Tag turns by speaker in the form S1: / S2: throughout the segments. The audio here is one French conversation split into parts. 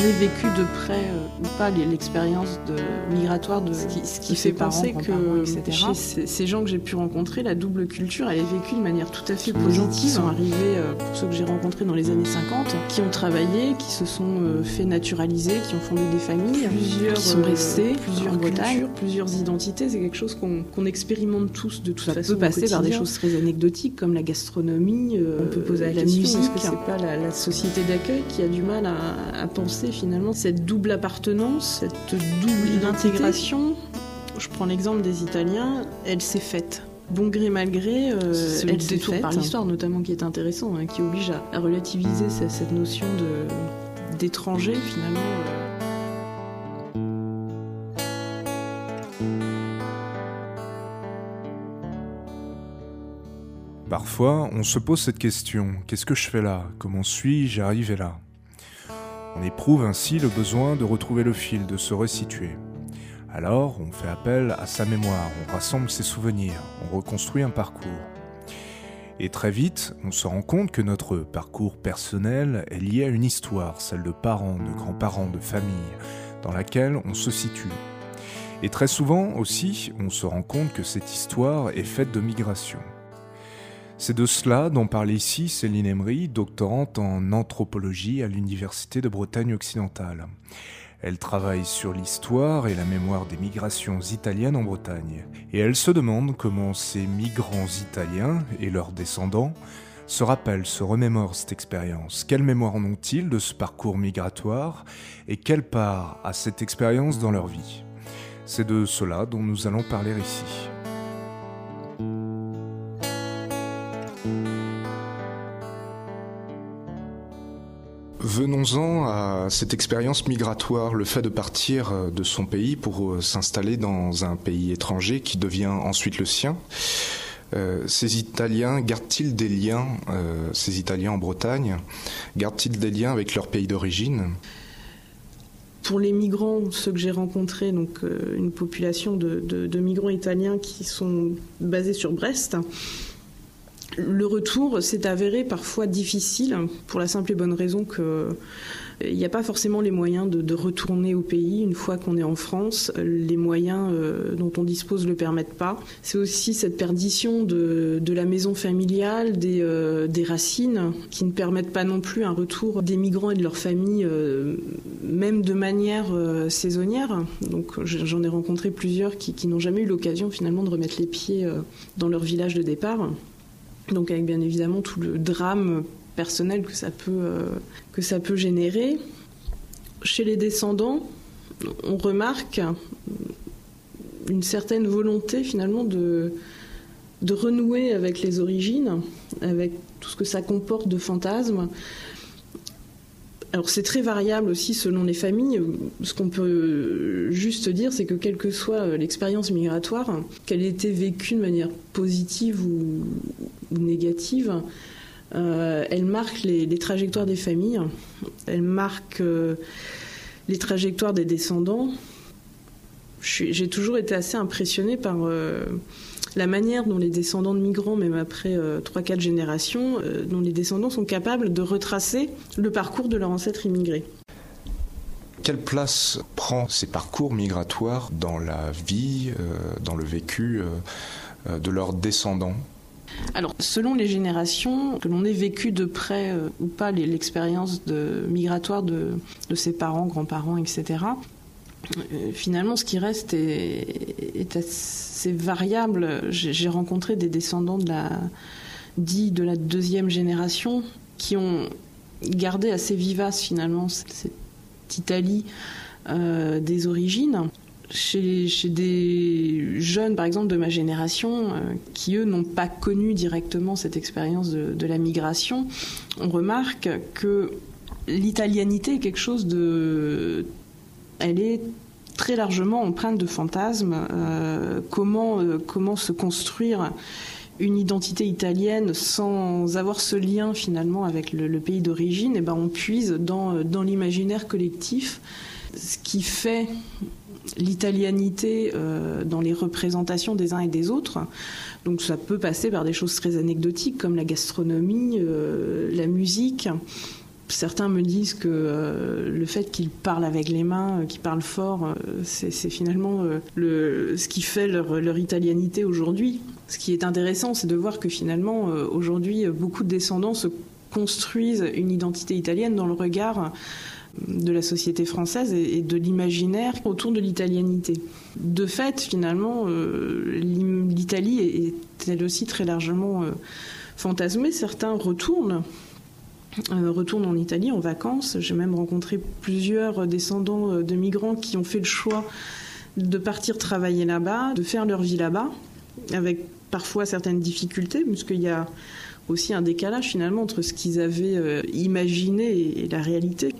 S1: ait vécu de près ou pas l'expérience migratoire de ce qui fait penser que chez ces gens que j'ai pu rencontrer, la double culture, elle est vécue de manière tout à fait positive. Les gens qui sont arrivés, pour ceux que j'ai rencontrés dans les années 50, qui ont travaillé, qui se sont fait naturaliser, qui ont fondé des familles, qui sont restés, plusieurs cultures, plusieurs identités. C'est quelque chose qu'on expérimente tous de toute façon. Ça peut passer par des choses très anecdotiques comme la gastronomie, on peut poser la musique. Est-ce que c'est pas la société d'accueil qui a du mal à penser finalement cette double appartenance, cette double intégration? Je prends l'exemple des Italiens, elle s'est faite. Bon gré mal gré, elle s'est faite par l'histoire notamment qui est intéressant, qui oblige à relativiser cette notion d'étranger finalement.
S2: Parfois, on se pose cette question, qu'est-ce que je fais là? Comment suis-je arrivé là? On éprouve ainsi le besoin de retrouver le fil, de se resituer. Alors, on fait appel à sa mémoire, on rassemble ses souvenirs, on reconstruit un parcours. Et très vite, on se rend compte que notre parcours personnel est lié à une histoire, celle de parents, de grands-parents, de famille, dans laquelle on se situe. Et très souvent aussi, on se rend compte que cette histoire est faite de migration. C'est de cela dont parle ici Céline Emery, doctorante en anthropologie à l'Université de Bretagne occidentale. Elle travaille sur l'histoire et la mémoire des migrations italiennes en Bretagne. Et elle se demande comment ces migrants italiens et leurs descendants se rappellent, se remémorent cette expérience. Quelle mémoire en ont-ils de ce parcours migratoire et quelle part a cette expérience dans leur vie? C'est de cela dont nous allons parler ici. Venons-en à cette expérience migratoire, le fait de partir de son pays pour s'installer dans un pays étranger qui devient ensuite le sien. Ces Italiens gardent-ils des liens, ces Italiens en Bretagne, gardent-ils des liens avec leur pays d'origine ?
S1: Pour les migrants, ceux que j'ai rencontrés, donc une population de migrants italiens qui sont basés sur Brest, le retour s'est avéré parfois difficile pour la simple et bonne raison qu'il n'y a pas forcément les moyens de retourner au pays une fois qu'on est en France. Les moyens dont on dispose ne le permettent pas. C'est aussi cette perdition de la maison familiale, des racines, qui ne permettent pas non plus un retour des migrants et de leurs familles, même de manière saisonnière. Donc j'en ai rencontré plusieurs qui n'ont jamais eu l'occasion finalement de remettre les pieds dans leur village de départ. Donc avec bien évidemment tout le drame personnel que ça peut générer. Chez les descendants, on remarque une certaine volonté finalement de renouer avec les origines, avec tout ce que ça comporte de fantasmes. Alors c'est très variable aussi selon les familles. Ce qu'on peut juste dire, c'est que quelle que soit l'expérience migratoire, qu'elle ait été vécue de manière positive ou négative, elle marque les trajectoires des familles, elle marque les trajectoires des descendants. J'ai toujours été assez impressionnée par la manière dont les descendants de migrants, même après 3-4 générations, dont les descendants sont capables de retracer le parcours de leurs ancêtres immigrés.
S2: Quelle place prend ces parcours migratoires dans la vie, dans le vécu de leurs descendants ?
S1: Alors, selon les générations, que l'on ait vécu de près ou pas l'expérience migratoire de ses parents, grands-parents, etc., finalement, ce qui reste est assez variable. J'ai rencontré des descendants de la deuxième génération qui ont gardé assez vivace, finalement, cette Italie des origines. Chez des jeunes, par exemple, de ma génération, qui, eux, n'ont pas connu directement cette expérience de la migration, on remarque que l'italianité est quelque chose elle est très largement empreinte de fantasmes. Comment se construire une identité italienne sans avoir ce lien finalement avec le pays d'origine? Et on puise dans l'imaginaire collectif ce qui fait l'italianité dans les représentations des uns et des autres. Donc ça peut passer par des choses très anecdotiques comme la gastronomie, la musique. Certains me disent que le fait qu'ils parlent avec les mains, qu'ils parlent fort, c'est finalement ce qui fait leur italianité aujourd'hui. Ce qui est intéressant, c'est de voir que finalement, aujourd'hui, beaucoup de descendants se construisent une identité italienne dans le regard de la société française et de l'imaginaire autour de l'italianité. De fait, finalement, l'Italie est elle aussi très largement fantasmée. Certains retournent en Italie en vacances. J'ai même rencontré plusieurs descendants de migrants qui ont fait le choix de partir travailler là-bas, de faire leur vie là-bas, avec parfois certaines difficultés, puisqu'il y a aussi un décalage finalement entre ce qu'ils avaient imaginé et la réalité.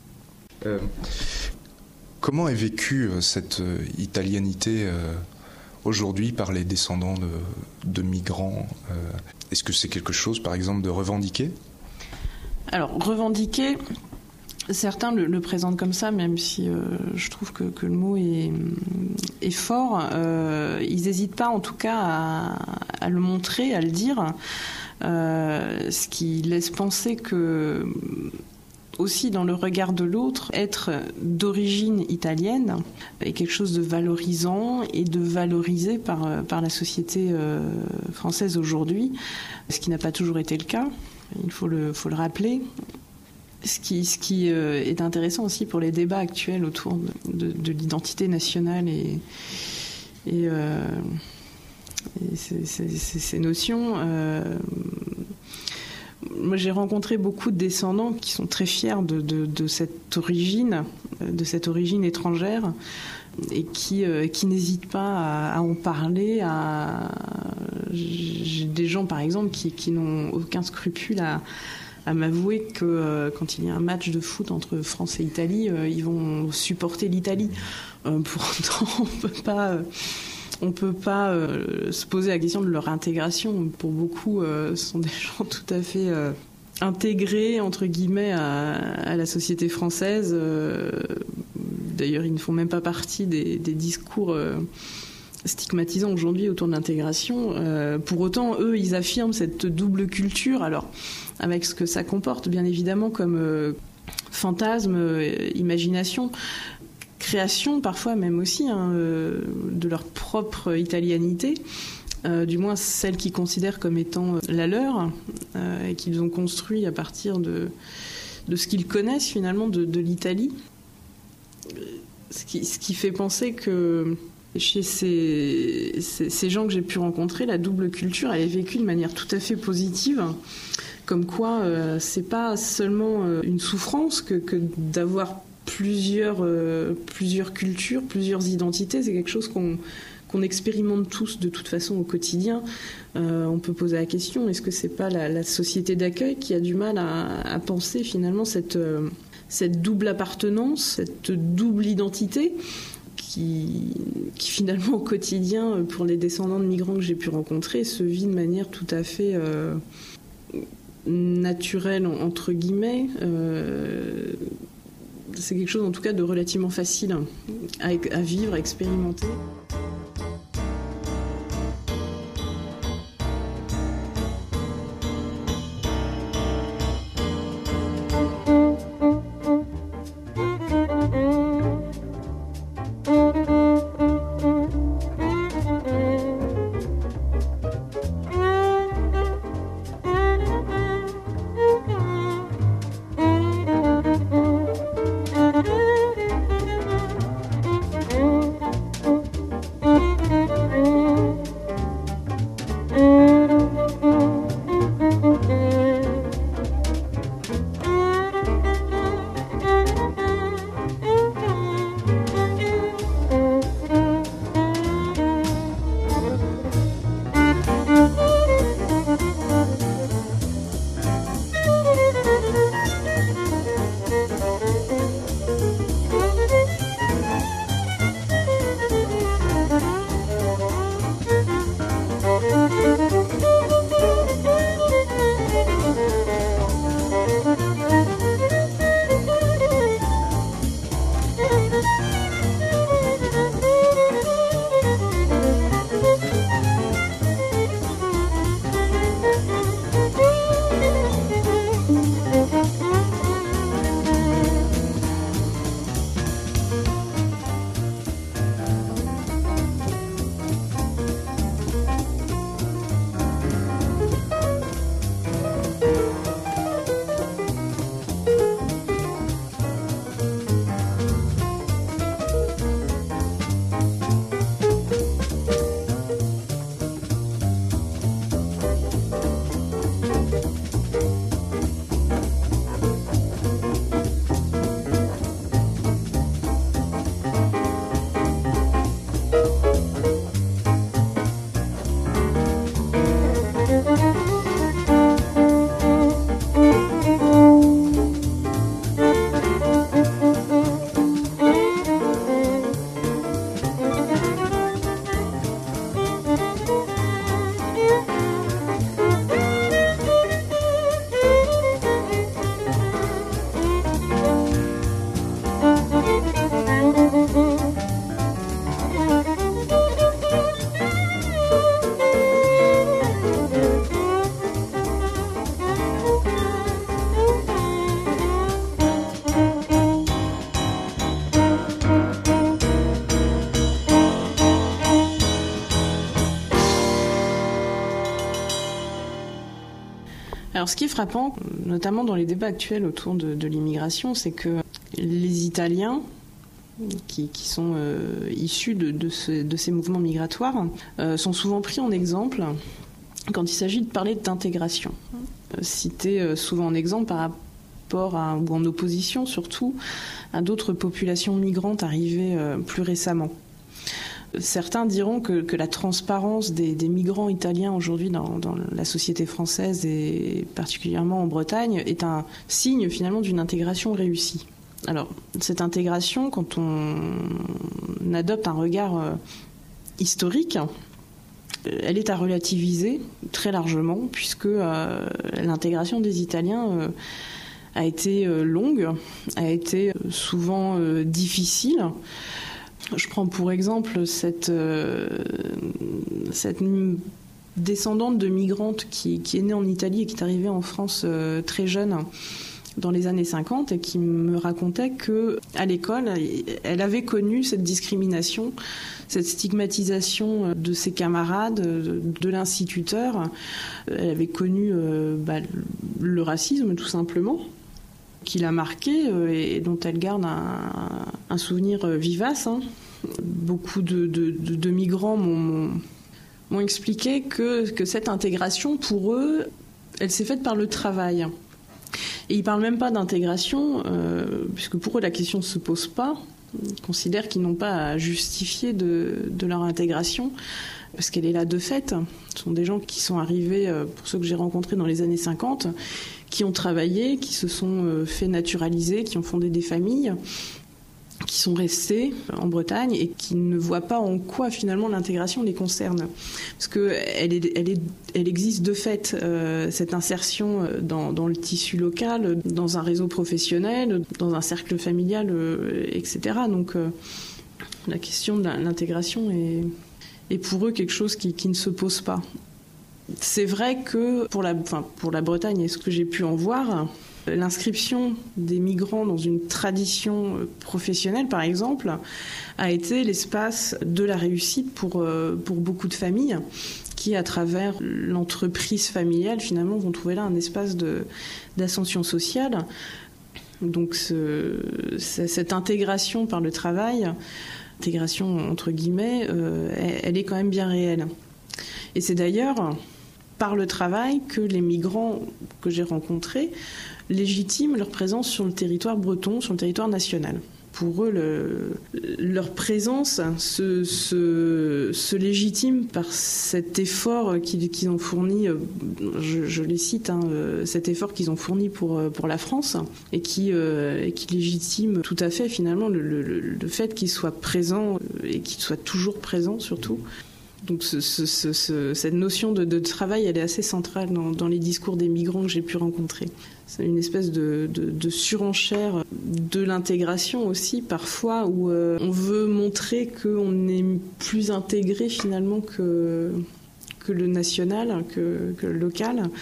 S2: Comment est vécue cette italianité aujourd'hui par les descendants de migrants? Est-ce que c'est quelque chose, par exemple, de revendiquer?
S1: Alors, revendiquer, certains le présentent comme ça, même si je trouve que le mot est fort. Ils n'hésitent pas, en tout cas, à le montrer, à le dire, ce qui laisse penser que, aussi dans le regard de l'autre, être d'origine italienne est quelque chose de valorisant et de valorisé par la société française aujourd'hui, ce qui n'a pas toujours été le cas. Il faut le rappeler. Ce qui est intéressant aussi pour les débats actuels autour de l'identité nationale et ces notions. Moi, j'ai rencontré beaucoup de descendants qui sont très fiers de cette origine étrangère et qui n'hésitent pas à en parler. J'ai des gens, par exemple, qui n'ont aucun scrupule à m'avouer que quand il y a un match de foot entre France et Italie, ils vont supporter l'Italie. Pour autant, on peut pas se poser la question de leur intégration. Pour beaucoup, ce sont des gens tout à fait intégrés, entre guillemets, à la société française. D'ailleurs, ils ne font même pas partie des discours stigmatisants aujourd'hui autour de l'intégration. Pour autant, eux, ils affirment cette double culture, alors avec ce que ça comporte, bien évidemment, comme fantasme, imagination, création parfois même aussi de leur propre italianité, du moins celle qu'ils considèrent comme étant la leur, et qu'ils ont construit à partir de ce qu'ils connaissent finalement de l'Italie. Ce qui fait penser que chez ces gens que j'ai pu rencontrer, la double culture, elle est vécue de manière tout à fait positive, comme quoi c'est pas seulement une souffrance que d'avoir plusieurs cultures, plusieurs identités. C'est quelque chose qu'on expérimente tous de toute façon au quotidien. On peut poser la question, est-ce que c'est pas la société d'accueil qui a du mal à penser finalement cette double appartenance, cette double identité qui finalement au quotidien, pour les descendants de migrants que j'ai pu rencontrer, se vit de manière tout à fait naturelle, entre guillemets. C'est quelque chose en tout cas de relativement facile à vivre, à expérimenter. Alors ce qui est frappant, notamment dans les débats actuels autour de l'immigration, c'est que les Italiens qui sont issus de ces mouvements migratoires sont souvent pris en exemple quand il s'agit de parler d'intégration. Cités souvent en exemple par rapport ou en opposition surtout à d'autres populations migrantes arrivées plus récemment. Certains diront que la transparence des migrants italiens aujourd'hui dans la société française et particulièrement en Bretagne est un signe finalement d'une intégration réussie. Alors, cette intégration, quand on adopte un regard historique, elle est à relativiser très largement, puisque l'intégration des Italiens a été longue, a été souvent difficile. Je prends pour exemple cette descendante de migrante qui est née en Italie et qui est arrivée en France très jeune, dans les années 50, et qui me racontait qu'à l'école, elle avait connu cette discrimination, cette stigmatisation de ses camarades, de l'instituteur. Elle avait connu le racisme, tout simplement, qui l'a marquée et dont elle garde un souvenir vivace. Beaucoup de migrants m'ont expliqué que cette intégration, pour eux, elle s'est faite par le travail. Et ils ne parlent même pas d'intégration, puisque pour eux, la question ne se pose pas. Ils considèrent qu'ils n'ont pas à justifier de leur intégration, parce qu'elle est là de fait. Ce sont des gens qui sont arrivés, pour ceux que j'ai rencontrés dans les années 50, qui ont travaillé, qui se sont fait naturaliser, qui ont fondé des familles, qui sont restés en Bretagne et qui ne voient pas en quoi finalement l'intégration les concerne. Parce qu'elle existe de fait, cette insertion dans le tissu local, dans un réseau professionnel, dans un cercle familial, etc. Donc la question de l'intégration est pour eux quelque chose qui ne se pose pas. C'est vrai que pour la Bretagne et ce que j'ai pu en voir, l'inscription des migrants dans une tradition professionnelle, par exemple, a été l'espace de la réussite pour beaucoup de familles qui, à travers l'entreprise familiale, finalement, vont trouver là un espace d'ascension sociale. Donc cette intégration par le travail, intégration entre guillemets, elle est quand même bien réelle. Et c'est d'ailleurs par le travail que les migrants que j'ai rencontrés légitiment leur présence sur le territoire breton, sur le territoire national. Pour eux, leur présence se légitime par cet effort qu'ils ont fourni, je les cite, cet effort qu'ils ont fourni pour la France, et qui légitime tout à fait finalement le fait qu'ils soient présents et qu'ils soient toujours présents surtout. Donc cette notion de travail, elle est assez centrale dans les discours des migrants que j'ai pu rencontrer. C'est une espèce de surenchère de l'intégration aussi, parfois, où on veut montrer qu'on est plus intégré finalement que le national, que le local.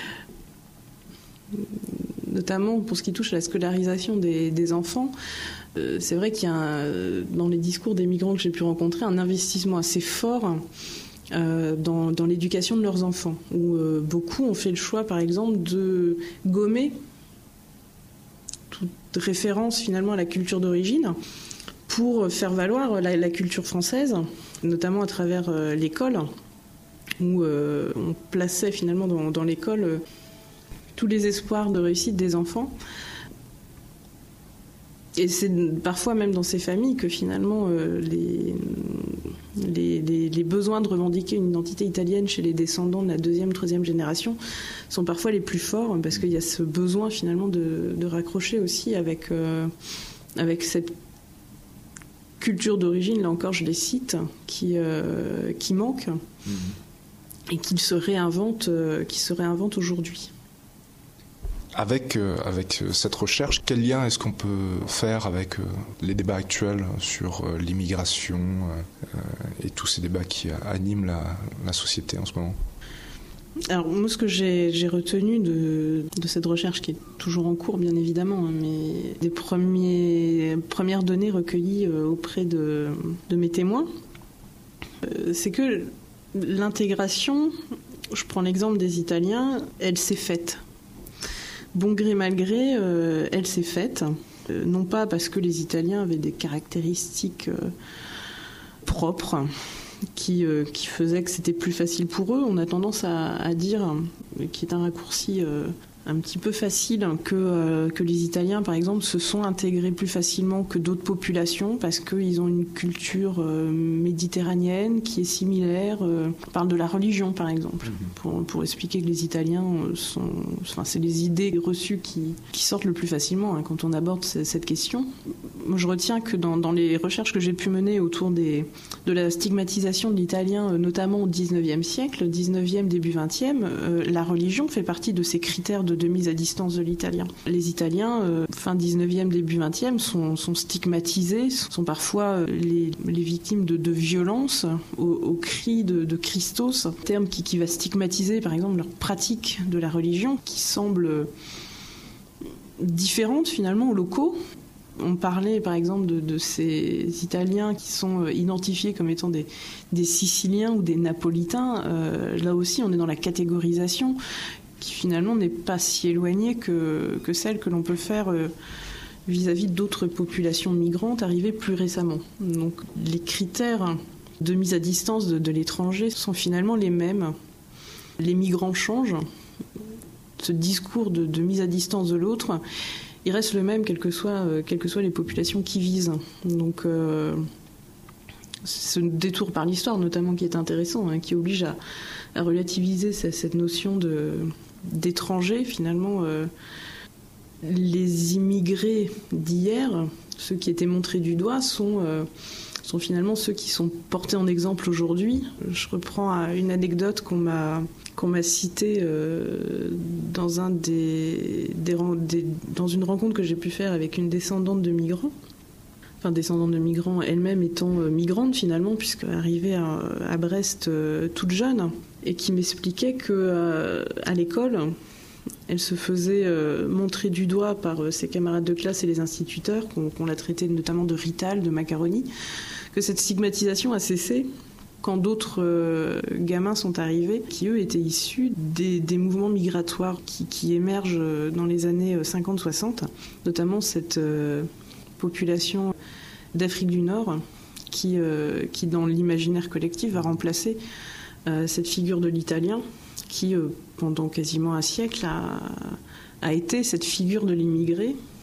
S1: Notamment pour ce qui touche à la scolarisation des enfants. C'est vrai qu'il y a, dans les discours des migrants que j'ai pu rencontrer, un investissement assez fort dans l'éducation de leurs enfants, où beaucoup ont fait le choix, par exemple, de gommer toute référence finalement à la culture d'origine pour faire valoir la culture française, notamment à travers l'école, où on plaçait finalement dans l'école tous les espoirs de réussite des enfants. Et c'est parfois même dans ces familles que finalement les besoins de revendiquer une identité italienne chez les descendants de la 2e, 3e génération sont parfois les plus forts, parce qu'il y a ce besoin finalement de raccrocher aussi avec cette culture d'origine, là encore je les cite, qui manque et qui se réinvente aujourd'hui.
S2: Avec cette recherche, quel lien est-ce qu'on peut faire avec les débats actuels sur l'immigration et tous ces débats qui animent la société en ce moment ?
S1: Alors moi, ce que j'ai retenu de cette recherche, qui est toujours en cours bien évidemment, mais des premières données recueillies auprès de mes témoins, c'est que l'intégration, Je prends l'exemple des Italiens, elle s'est faite. Bon gré mal gré, elle s'est faite. Non pas parce que les Italiens avaient des caractéristiques propres qui faisaient que c'était plus facile pour eux. On a tendance à dire, qui est un raccourci un petit peu facile, que les Italiens, par exemple, se sont intégrés plus facilement que d'autres populations parce qu'ils ont une culture méditerranéenne qui est similaire. On parle de la religion, par exemple, pour expliquer que les Italiens c'est les idées reçues qui sortent le plus facilement quand on aborde cette question. Moi, je retiens que dans les recherches que j'ai pu mener autour de la stigmatisation de l'italien, notamment au XIXe siècle, 19e, début 20e, la religion fait partie de ces critères de mise à distance de l'italien. Les Italiens, fin 19e, début 20e, sont stigmatisés, sont parfois les victimes de violences au cri de Christos, un terme qui va stigmatiser par exemple leur pratique de la religion, qui semble différente finalement aux locaux. On parlait par exemple de ces Italiens qui sont identifiés comme étant des Siciliens ou des Napolitains. Là aussi, on est dans la catégorisation qui finalement n'est pas si éloignée que celle que l'on peut faire vis-à-vis d'autres populations migrantes arrivées plus récemment. Donc les critères de mise à distance de l'étranger sont finalement les mêmes. Les migrants changent. Ce discours de mise à distance de l'autre, il reste le même quelles que soient les populations qui visent. Donc ce détour par l'histoire notamment qui est intéressant, qui oblige à relativiser cette notion d'étrangers. Finalement, les immigrés d'hier, ceux qui étaient montrés du doigt, sont finalement ceux qui sont portés en exemple aujourd'hui. Je reprends une anecdote qu'on m'a citée dans une rencontre que j'ai pu faire avec une descendante de migrants. Enfin, descendante de migrants, elle-même étant migrante finalement, puisque arrivée à Brest toute jeune, et qui m'expliquait que à l'école, elle se faisait montrer du doigt par ses camarades de classe et les instituteurs, qu'on l'a traité notamment de rital, de macaroni, que cette stigmatisation a cessé quand d'autres gamins sont arrivés, qui eux étaient issus des mouvements migratoires qui émergent dans les années 50-60, notamment cette population d'Afrique du Nord qui dans l'imaginaire collectif va remplacer cette figure de l'italien qui pendant quasiment un siècle a été cette figure de l'immigré